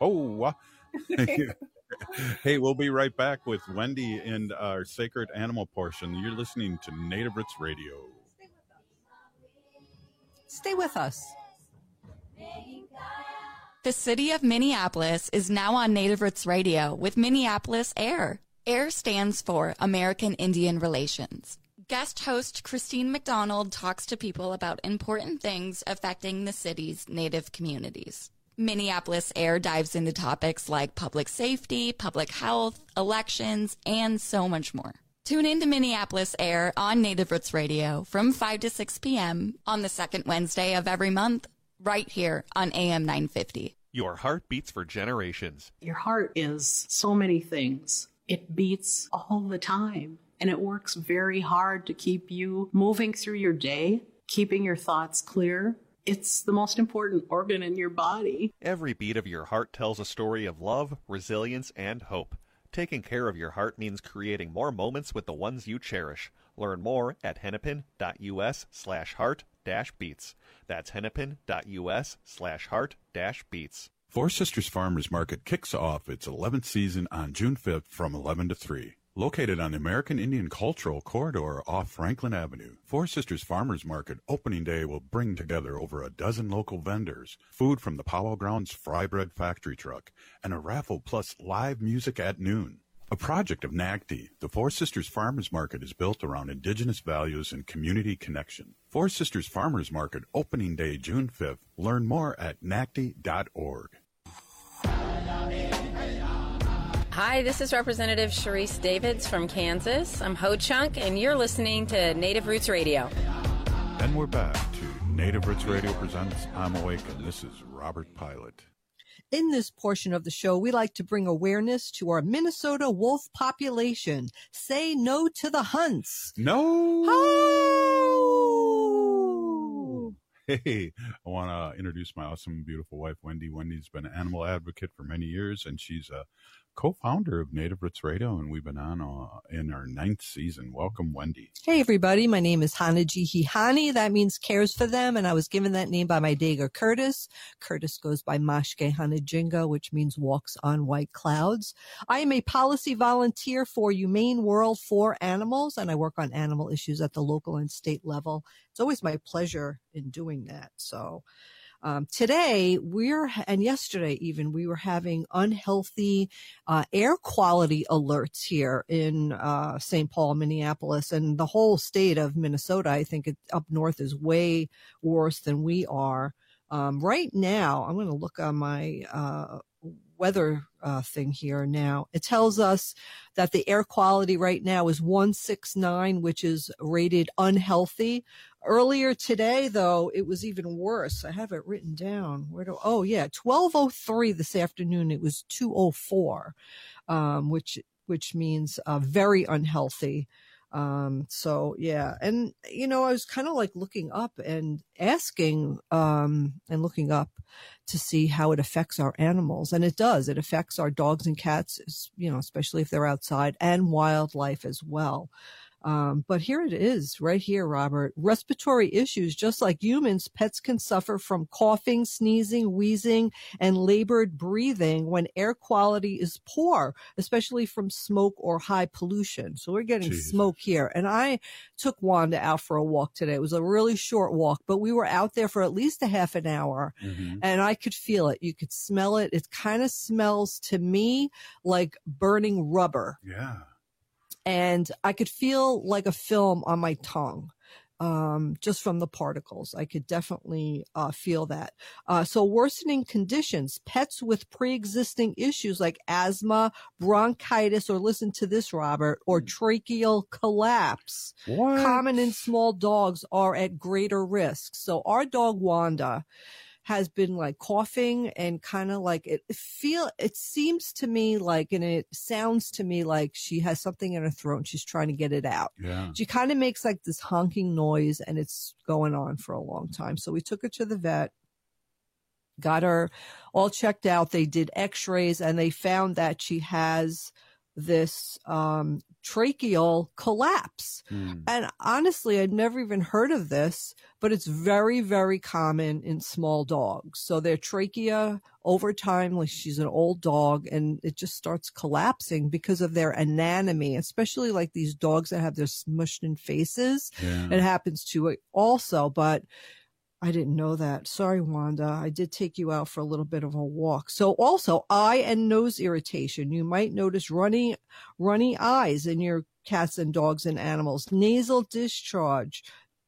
Hey, we'll be right back with Wendy and our Sacred Animal portion. You're listening to Native Roots Radio. Stay with us. The city of Minneapolis is now on Native Roots Radio with Minneapolis AIR. AIR stands for American Indian Relations. Guest host Christine McDonald talks to people about important things affecting the city's Native communities. Minneapolis AIR dives into topics like public safety, public health, elections, and so much more. Tune in to Minneapolis AIR on Native Roots Radio from 5 to 6 p.m. on the second Wednesday of every month, right here on AM 950. Your heart beats for generations. Your heart is so many things. It beats all the time, and it works very hard to keep you moving through your day, keeping your thoughts clear. It's the most important organ in your body. Every beat of your heart tells a story of love, resilience, and hope. Taking care of your heart means creating more moments with the ones you cherish. Learn more at hennepin.us/heart-beats. That's hennepin.us/heart-beats. Four Sisters Farmers Market kicks off its 11th season on June 5th from 11 to 3. Located on the American Indian Cultural Corridor off Franklin Avenue, Four Sisters Farmers Market opening day will bring together over a dozen local vendors, food from the Powwow Grounds Fry Bread Factory Truck, and a raffle plus live music at noon. A project of NACD, the Four Sisters Farmers Market is built around Indigenous values and community connection. Four Sisters Farmers Market, opening day, June 5th. Learn more at NACD.org. Hi, this is Representative Sharice Davids from Kansas. I'm Ho Chunk, and you're listening to Native Roots Radio. And we're back to Native Roots Radio presents I'm Awake, and this is Robert Pilot. In this portion of the show, we like to bring awareness to our Minnesota wolf population. Say no to the hunts. No! Oh! Hey, I want to introduce my awesome, beautiful wife, Wendy. Wendy's been an animal advocate for many years, and she's a co-founder of Native Roots Radio, and we've been on in our 9th season. Welcome, Wendy. Hey, everybody. My name is Hanaji. That means cares for them, and I was given that name by my Dega Curtis. Curtis goes by Mashke Hanajinga, which means walks on white clouds. I am a policy volunteer for Humane World for Animals, and I work on animal issues at the local and state level. It's always my pleasure in doing that. So today and yesterday even, we were having unhealthy air quality alerts here in St. Paul, Minneapolis, and the whole state of Minnesota. I think up north is way worse than we are. Right now, I'm going to look on my weather thing here now. It tells us that the air quality right now is 169, which is rated unhealthy. Earlier today, though, it was even worse. I have it written down. 12:03 this afternoon. It was 2:04, which means very unhealthy. So yeah. And, I was kind of like looking up and asking, and looking up to see how it affects our animals. And it does. It affects our dogs and cats, especially if they're outside, and wildlife as well. But here it is right here, Robert. Respiratory issues. Just like humans, pets can suffer from coughing, sneezing, wheezing, and labored breathing when air quality is poor, especially from smoke or high pollution. So we're getting smoke here. And I took Wanda out for a walk today. It was a really short walk, but we were out there for at least a half an hour, and I could feel it. You could smell it. It kind of smells to me like burning rubber. Yeah. And I could feel like a film on my tongue, just from the particles. I could definitely feel that. So worsening conditions, pets with pre-existing issues like asthma, bronchitis, or listen to this, Robert, or tracheal collapse. What? Common in small dogs are at greater risk. So our dog Wanda has been like coughing and kind of like it seems to me like, and it sounds to me like she has something in her throat and she's trying to get it out. Yeah. She kind of makes like this honking noise, and it's going on for a long time. So we took her to the vet, got her all checked out. They did x-rays, and they found that she has this tracheal collapse. And honestly, I'd never even heard of this, but it's very, very common in small dogs. So their trachea over time, like she's an old dog, and it just starts collapsing because of their anatomy, especially like these dogs that have their smushed in faces. Yeah. It happens to it also, but I didn't know that. Sorry, Wanda. I did take you out for a little bit of a walk. So also eye and nose irritation. You might notice runny eyes in your cats and dogs and animals, nasal discharge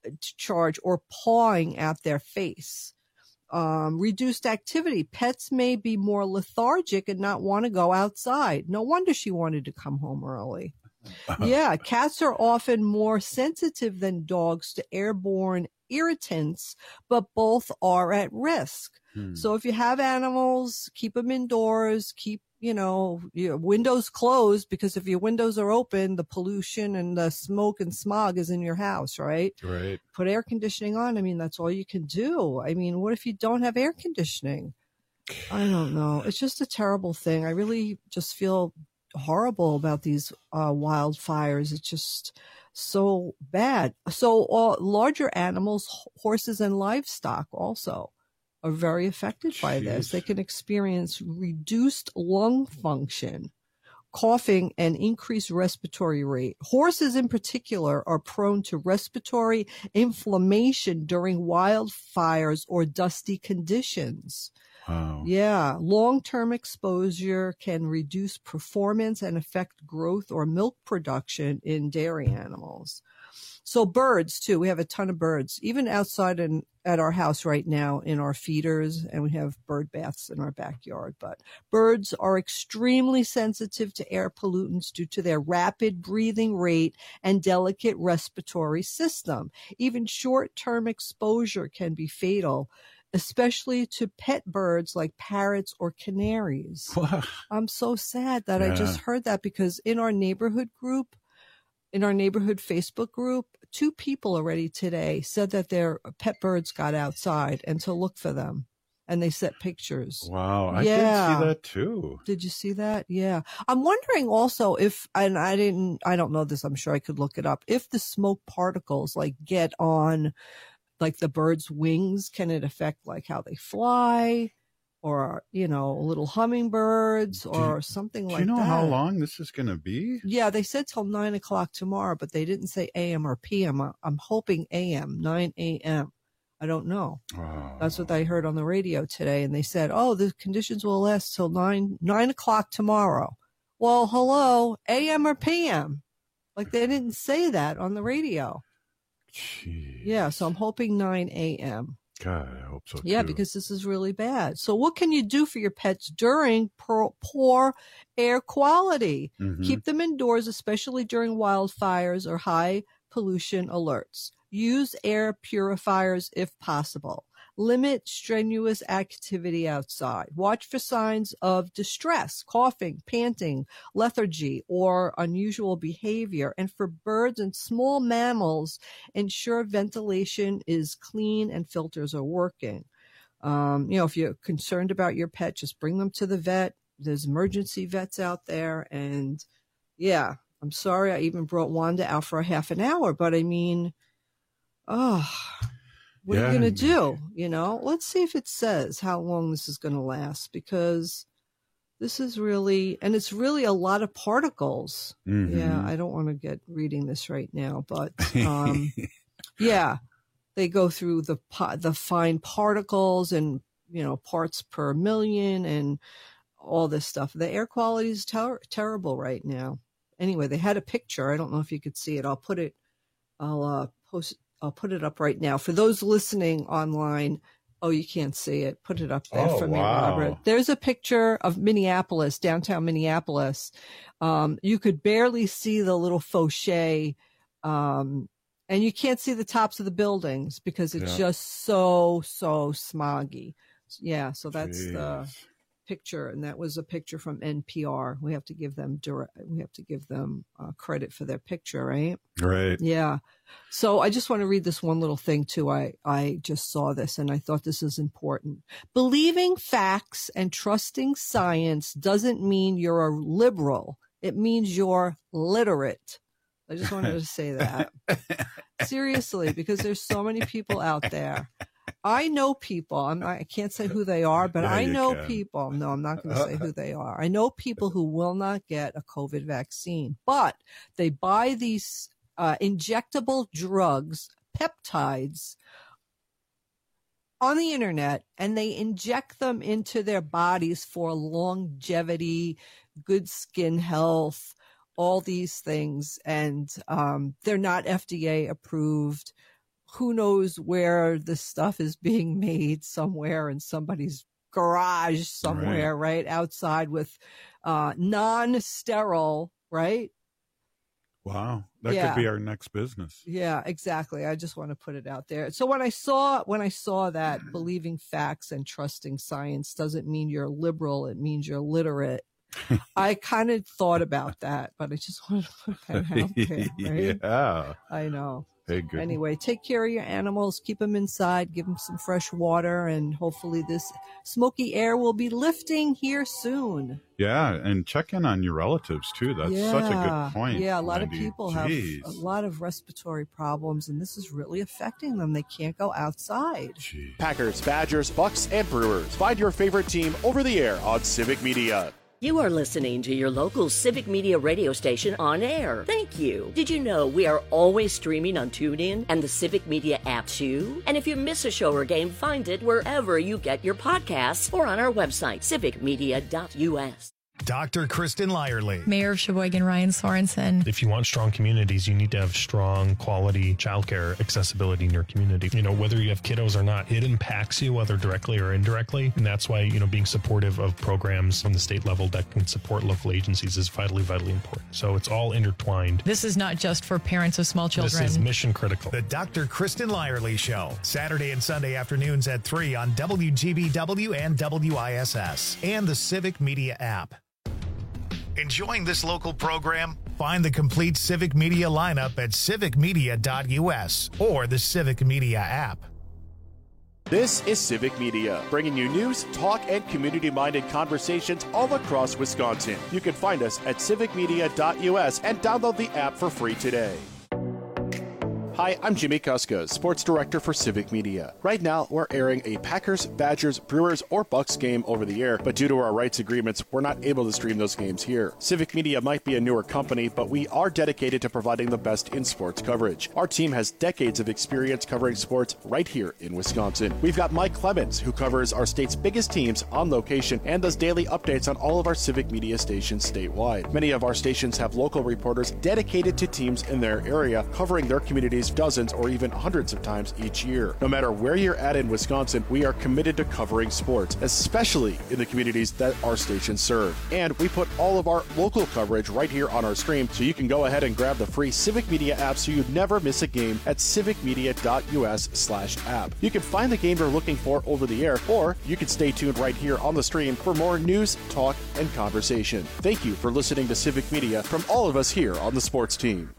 or pawing at their face. Reduced activity. Pets may be more lethargic and not want to go outside. No wonder she wanted to come home early. Yeah, cats are often more sensitive than dogs to airborne irritants, but both are at risk. So if you have animals, keep them indoors, keep, your windows closed, because if your windows are open, the pollution and the smoke and smog is in your house, right? Right. Put air conditioning on. I mean, that's all you can do. I mean, what if you don't have air conditioning? I don't know. It's just a terrible thing. I really just feel horrible about these wildfires. It's just so bad. So larger animals, horses and livestock also are very affected by this. They can experience reduced lung function, coughing, and increased respiratory rate. Horses in particular are prone to respiratory inflammation during wildfires or dusty conditions. Wow. Yeah. Long-term exposure can reduce performance and affect growth or milk production in dairy animals. So birds too. We have a ton of birds, even outside at our house right now in our feeders, and we have bird baths in our backyard. But birds are extremely sensitive to air pollutants due to their rapid breathing rate and delicate respiratory system. Even short-term exposure can be fatal, especially to pet birds like parrots or canaries. I'm so sad that I just heard that, because in our neighborhood Facebook group, 2 people already today said that their pet birds got outside and to look for them. And they sent pictures. Wow. I did see that too. Did you see that? Yeah. I'm wondering also if, and I don't know this, I'm sure I could look it up. If the smoke particles like get on like the bird's wings, can it affect like how they fly? Or, little hummingbirds or something like that. Do you know how long this is going to be? Yeah, they said till 9 o'clock tomorrow, but they didn't say AM or PM. I'm hoping AM, 9 AM. I don't know. Oh. That's what I heard on the radio today. And they said, the conditions will last till 9 o'clock tomorrow. Well, hello, AM or PM? Like they didn't say that on the radio. Jeez. Yeah, so I'm hoping 9 AM. God, I hope so too. Yeah, because this is really bad. So what can you do for your pets during poor air quality? Mm-hmm. Keep them indoors, especially during wildfires or high pollution alerts. Use air purifiers if possible. Limit strenuous activity outside. Watch for signs of distress, coughing, panting, lethargy, or unusual behavior. And for birds and small mammals, ensure ventilation is clean and filters are working. If you're concerned about your pet, just bring them to the vet. There's emergency vets out there. And yeah, I'm sorry I even brought Wanda out for a half an hour, but I mean, what are you going to do? Let's see if it says how long this is going to last, because this is really, and it's really a lot of particles. Mm-hmm. Yeah, I don't want to get reading this right now, but yeah, they go through the fine particles and, parts per million and all this stuff. The air quality is terrible right now. Anyway, they had a picture. I don't know if you could see it. I'll put it up right now. For those listening online, you can't see it. Put it up there for me, Robert. There's a picture of Minneapolis, downtown Minneapolis. You could barely see the little fauché, and you can't see the tops of the buildings because it's just so smoggy. Yeah, so that's the picture, and that was a picture from NPR. We have to give them credit for their picture, right? Right. Yeah. So I just want to read this one little thing too. I just saw this and I thought this is important. Believing facts and trusting science doesn't mean you're a liberal. It means you're literate. I just wanted to say that. Seriously, because there's so many people out there. I know people. I can't say who they are, but I know people. No, I'm not going to say who they are. I know people who will not get a COVID vaccine, but they buy these injectable drugs, peptides, on the internet, and they inject them into their bodies for longevity, good skin health, all these things. And they're not FDA approved. Who knows where this stuff is being made, somewhere in somebody's garage somewhere, right? Outside with non-sterile, right? Wow. That could be our next business. Yeah, exactly. I just want to put it out there. So when I saw that believing facts and trusting science doesn't mean you're liberal, it means you're literate. I kind of thought about that, but I just want to put that out there, right? Yeah. I know. Hey, good. Anyway, take care of your animals, keep them inside, give them some fresh water, and hopefully this smoky air will be lifting here soon. Yeah, and check in on your relatives too. That's such a good point. Yeah, a lot Wendy. of people have a lot of respiratory problems, and this is really affecting them. They can't go outside. Jeez. Packers, Badgers, Bucks, and Brewers. Find your favorite team over the air on Civic Media. You are listening to your local Civic Media radio station on air. Thank you. Did you know we are always streaming on TuneIn and the Civic Media app too? And if you miss a show or game, find it wherever you get your podcasts or on our website, civicmedia.us. Dr. Kristen Lyerly. Mayor of Sheboygan, Ryan Sorensen. If you want strong communities, you need to have strong quality childcare accessibility in your community. You know, whether you have kiddos or not, it impacts you, whether directly or indirectly. And that's why, you know, being supportive of programs on the state level that can support local agencies is vitally, vitally important. So it's all intertwined. This is not just for parents of small children. This is mission critical. The Dr. Kristen Lyerly Show, Saturday and Sunday afternoons at 3 on WGBW and WISS and the Civic Media app. Enjoying this local program? Find the complete Civic Media lineup at civicmedia.us or the Civic Media app. This is Civic Media, bringing you news, talk, and community-minded conversations all across Wisconsin. You can find us at civicmedia.us and download the app for free today. Hi, I'm Jimmy Kuska, Sports Director for Civic Media. Right now, we're airing a Packers, Badgers, Brewers, or Bucks game over the air, but due to our rights agreements, we're not able to stream those games here. Civic Media might be a newer company, but we are dedicated to providing the best in sports coverage. Our team has decades of experience covering sports right here in Wisconsin. We've got Mike Clemens, who covers our state's biggest teams on location and does daily updates on all of our Civic Media stations statewide. Many of our stations have local reporters dedicated to teams in their area, covering their communities dozens or even hundreds of times each year. No matter where you're at in Wisconsin, we are committed to covering sports, especially in the communities that our stations serve. And we put all of our local coverage right here on our stream, so you can go ahead and grab the free Civic Media app so you never miss a game at civicmedia.us/app. You can find the game you're looking for over the air, or you can stay tuned right here on the stream for more news, talk, and conversation. Thank you for listening to Civic Media from all of us here on the sports team.